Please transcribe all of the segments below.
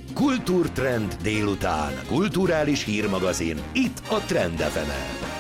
Kultúrtrend délután. Kulturális hírmagazin. Itt a Trend FM-en.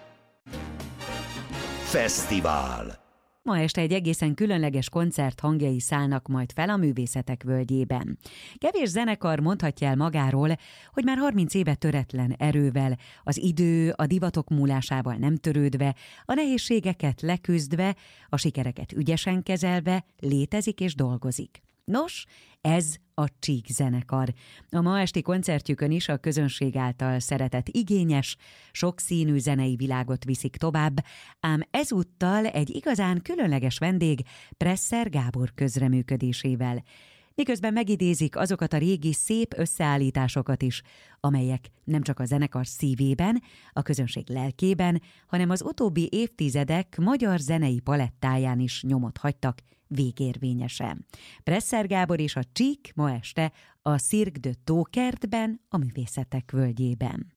Fesztivál. Ma este egy egészen különleges koncert hangjai szállnak majd fel a Művészetek Völgyében. Kevés zenekar mondhatja el magáról, hogy már 30 éve töretlen erővel, az idő, a divatok múlásával nem törődve, a nehézségeket leküzdve, a sikereket ügyesen kezelve létezik és dolgozik. Nos, ez a Csík zenekar. A ma esti koncertjükön is a közönség által szeretett igényes, sokszínű zenei világot viszik tovább, ám ezúttal egy igazán különleges vendég Presser Gábor közreműködésével. Miközben megidézik azokat a régi szép összeállításokat is, amelyek nem csak a zenekar szívében, a közönség lelkében, hanem az utóbbi évtizedek magyar zenei palettáján is nyomot hagytak végérvényesen. Presser Gábor és a Csík ma este a Cirque de Tókertben, a Művészetek Völgyében.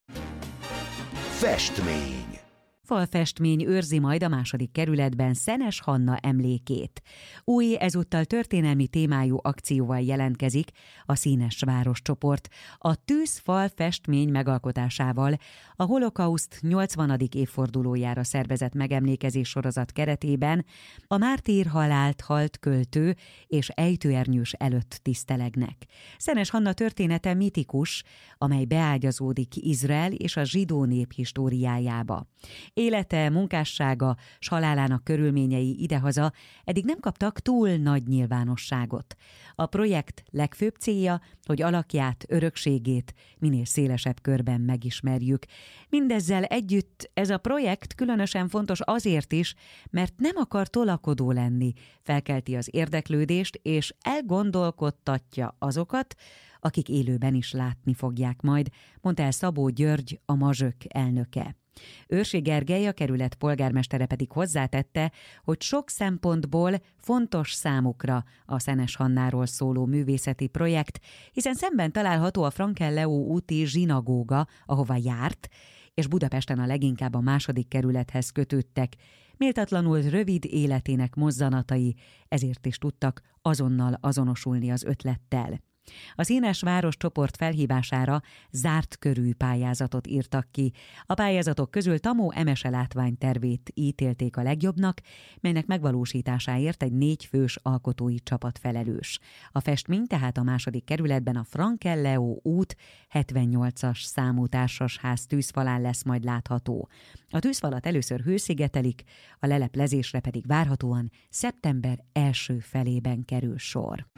Festmény. Falfestmény őrzi majd a 2. kerületben Szenes Hanna emlékét. Új, ezúttal történelmi témájú akcióval jelentkezik a Színes Város csoport. A tűzfal festmény megalkotásával a holokauszt 80. évfordulójára szervezett megemlékezés sorozat keretében a mártír halált halt költő és ejtőernyős előtt tisztelegnek. Szenes Hanna története mitikus, amely beágyazódik Izrael és a zsidó nép históriájába. Élete, munkássága, s halálának körülményei idehaza eddig nem kaptak túl nagy nyilvánosságot. A projekt legfőbb célja, hogy alakját, örökségét minél szélesebb körben megismerjük. Mindezzel együtt ez a projekt különösen fontos azért is, mert nem akar tolakodó lenni, felkelti az érdeklődést és elgondolkodtatja azokat, akik élőben is látni fogják majd, mondta el Szabó György, a Mazsök elnöke. Őrsi Gergely, a kerület polgármestere pedig hozzátette, hogy sok szempontból fontos számukra a Szenes Hannáról szóló művészeti projekt, hiszen szemben található a Franken-Leó úti zsinagóga, ahova járt, és Budapesten a leginkább a 2. kerülethez kötődtek. Méltatlanul rövid életének mozzanatai, ezért is tudtak azonnal azonosulni az ötlettel. A Színes Város csoport felhívására zárt körű pályázatot írtak ki. A pályázatok közül Tamó Emese látványtervét ítélték a legjobbnak, melynek megvalósításáért egy 4 fős alkotói csapat felelős. A festmény tehát a 2. kerületben a Franken-Leó út 78-as számú társasház tűzfalán lesz majd látható. A tűzfalat először hőszigetelik, a leleplezésre pedig várhatóan szeptember első felében kerül sor.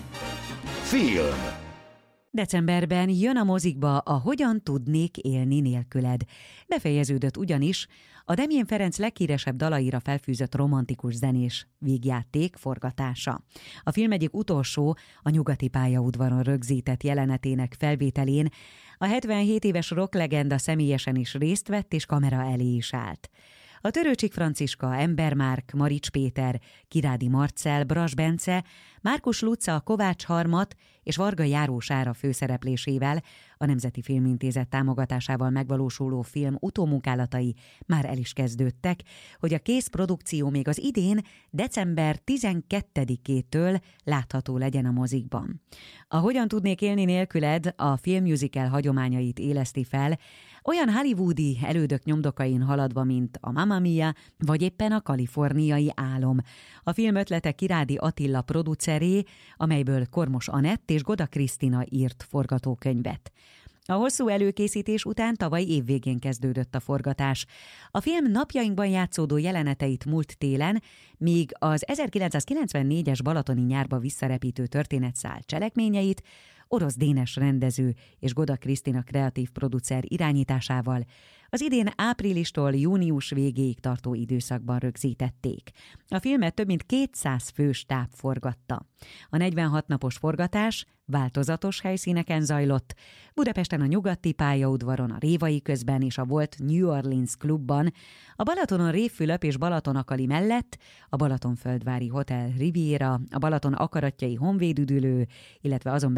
Film. Decemberben jön a mozikba a Hogyan tudnék élni nélküled. Befejeződött ugyanis a Demjén Ferenc leghíresebb dalaira felfűzött romantikus zenés vígjáték forgatása. A film egyik utolsó, a Nyugati pályaudvaron rögzített jelenetének felvételén a 77 éves rocklegenda személyesen is részt vett és kamera elé is állt. A Törőcsik Franciska, Ember Márk, Marics Péter, Kirádi Marcell, Brass Bence, Márkus Luca, Kovács Harmat és Varga Járó Sára főszereplésével a Nemzeti Filmintézet támogatásával megvalósuló film utómunkálatai már el is kezdődtek, hogy a készprodukció még az idén december 12-től látható legyen a mozikban. A Hogyan tudnék élni nélküled a filmmusical hagyományait éleszti fel, olyan hollywoodi elődök nyomdokain haladva, mint a Mamma Mia, vagy éppen a Kaliforniai álom. A film ötlete Kirádi Attila produceré, amelyből Kormos Anett és Goda Krisztina írt forgatókönyvet. A hosszú előkészítés után tavaly évvégén kezdődött a forgatás. A film napjainkban játszódó jeleneteit múlt télen, míg az 1994-es balatoni nyárba visszarepítő történetszál cselekményeit Orosz Dénes rendező és Goda Krisztina kreatív producer irányításával az idén áprilistól június végéig tartó időszakban rögzítették. A filmet több mint 200 fős stáb forgatta. A 46 napos forgatás változatos helyszíneken zajlott, Budapesten a Nyugati pályaudvaron, a Révai közben és a volt New Orleans klubban, a Balatonon Révfülöp és Balatonakali mellett, a Balatonföldvári Hotel Riviera, a Balaton akaratjai honvédüdülő, illetve azon belül a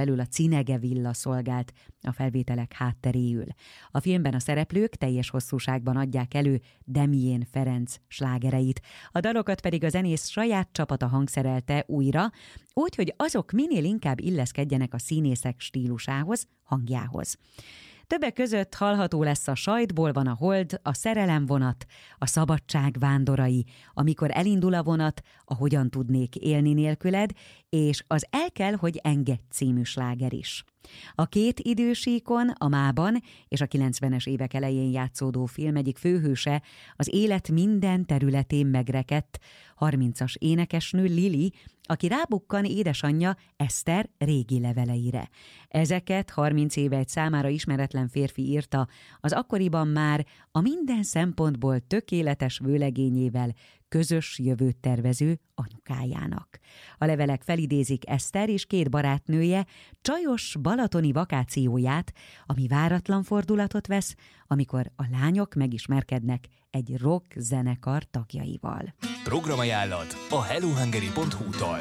Cinege villa szolgált a felvételek hátteréül. A filmben a szereplők teljes hosszúságban adják elő Demién Ferenc slágereit, a dalokat pedig a zenész saját csapata hangszerelte újra, úgy, hogy azok minél inkább illeszkedjenek a színészek stílusához, hangjához. Többek között hallható lesz a Sajtból van a hold, a Szerelemvonat, a Szabadság vándorai, Amikor elindul a vonat, a Hogyan tudnék élni nélküled, és az El kell, hogy engedj című sláger is. A két idősíkon, a Mában és a 90-es évek elején játszódó film egyik főhőse az élet minden területén megrekedt 30-as énekesnő Lili, aki rábukkan édesanyja Eszter régi leveleire. Ezeket 30 éve egy számára ismeretlen férfi írta az akkoriban már a minden szempontból tökéletes vőlegényével közös jövőt tervező anyukájának. A levelek felidézik Eszter és két barátnője csajos balatoni vakációját, ami váratlan fordulatot vesz, amikor a lányok megismerkednek egy rock zenekar tagjaival. Programajánlat a hellohungary.hu-tól.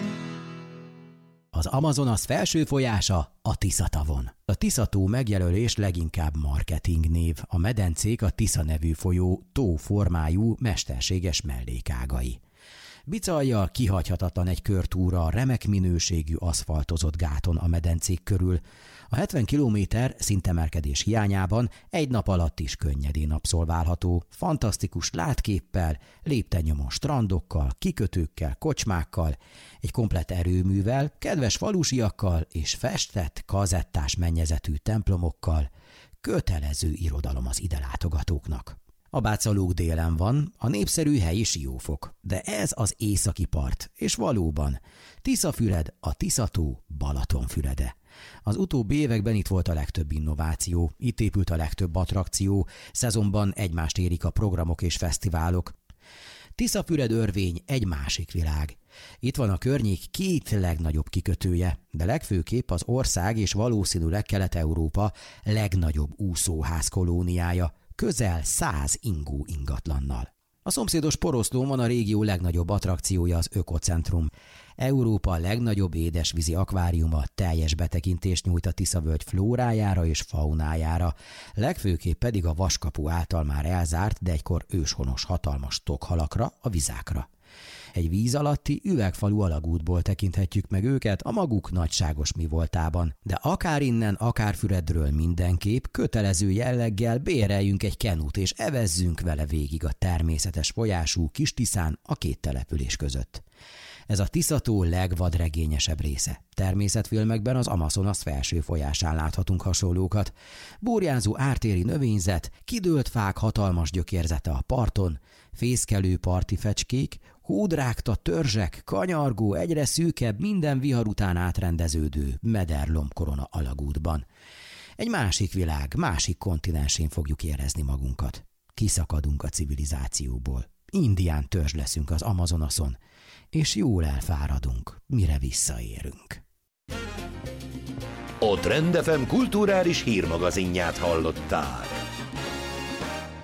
Az Amazonas felső folyása a Tisza-tavon. A Tisza-tó megjelölés leginkább marketing név, a medencék a Tisza nevű folyó tó-formájú mesterséges mellékágai. Bicajjal kihagyhatatlan egy körtúra a remek minőségű aszfaltozott gáton a medencék körül. A 70 kilométer szintemelkedés hiányában egy nap alatt is könnyedén abszolválható, fantasztikus látképpel, léptennyomon strandokkal, kikötőkkel, kocsmákkal, egy komplett erőművel, kedves falusiakkal és festett, kazettás mennyezetű templomokkal. Kötelező irodalom az ide látogatóknak. A Bácalók délen van, a népszerű helyi siófok, de ez az északi part, és valóban Tiszafüred, a Tisza-tó Balatonfürede. Az utóbbi években itt volt a legtöbb innováció, itt épült a legtöbb attrakció, szezonban egymást érik a programok és fesztiválok. Tiszafüred örvény egy másik világ. Itt van a környék két legnagyobb kikötője, de legfőképp az ország és valószínűleg Kelet-Európa legnagyobb úszóház kolóniája, közel 100 ingó ingatlannal. A szomszédos Poroszlón van a régió legnagyobb attrakciója, az Ökocentrum. Európa legnagyobb édesvízi akváriuma teljes betekintést nyújt a Tiszavölgy flórájára és faunájára, legfőképp pedig a Vaskapu által már elzárt, de egykor őshonos hatalmas tokhalakra, a vizákra. Egy víz alatti üvegfalú alagútból tekinthetjük meg őket a maguk nagyságos mivoltában, de akár innen, akár Füredről mindenképp kötelező jelleggel béreljünk egy kenut és evezzünk vele végig a természetes folyású Kis-Tiszán a két település között. Ez a Tisza-tó legvadregényesebb része. Természetfilmekben az Amazonas felső folyásán láthatunk hasonlókat. Burjánzó ártéri növényzet, kidőlt fák hatalmas gyökérzete a parton, fészkelő parti fecskék, hódrágta törzsek, kanyargó, egyre szűkebb, minden vihar után átrendeződő mederlombkorona alagútban. Egy másik világ, másik kontinensén fogjuk érezni magunkat. Kiszakadunk a civilizációból. Indián törzs leszünk az Amazonason, és jól elfáradunk, mire visszaérünk. A Trend FM kulturális hírmagazinját hallották.